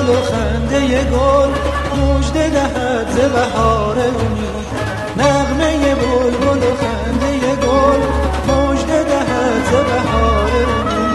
بلبل و خنده گل مژده دهد ز بهار امید. نغمه بلبل و خنده گل مژده دهد ز بهار امید.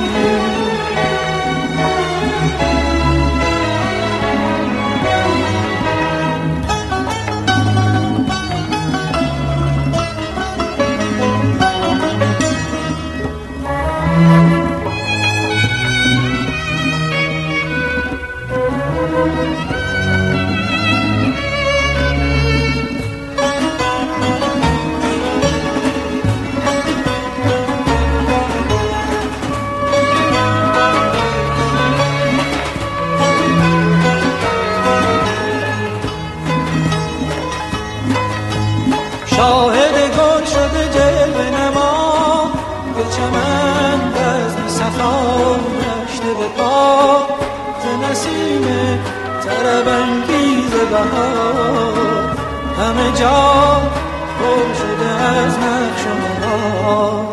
شاهد گل شده جلوه نما به چمن بزم صفا نشته به پا ز نسیم طرب انگیز بهار. همه جا پر شده از نقش و نگار.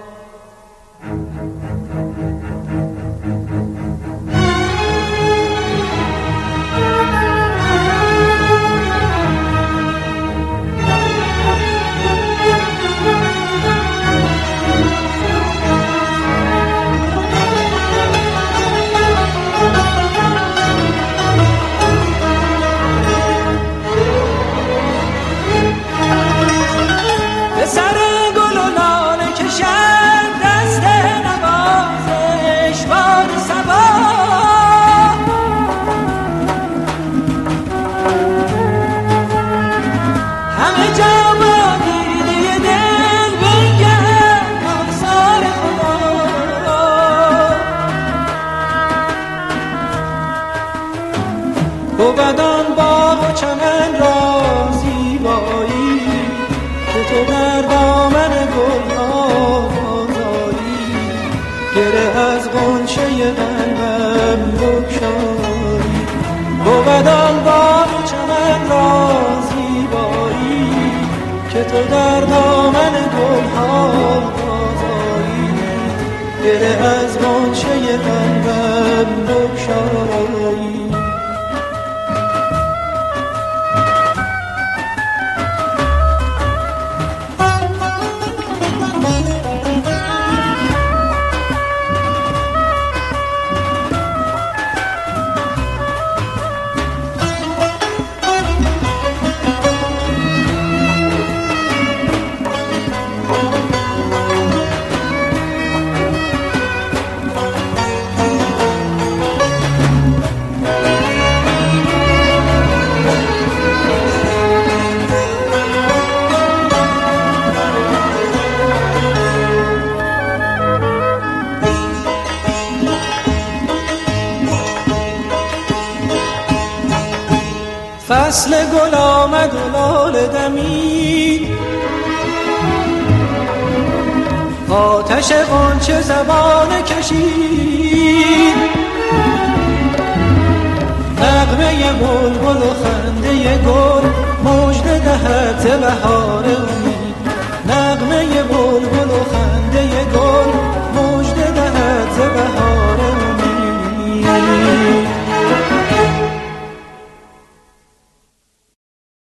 بودان باغ و چمن را زیبایی که تو در دامن گل‌ها آزادی. گره از غنچه قلبم بگشایی. بودان باغ و چمن را زیبایی که تو در دامن گل‌ها آزادی. گره از غنچه قلبم بگشایی. فصل گل آمد و لاله دمید. آتش غنچه زبان کشید. نغمه بلبل و خنده گل مژده دهد ز بهار امید.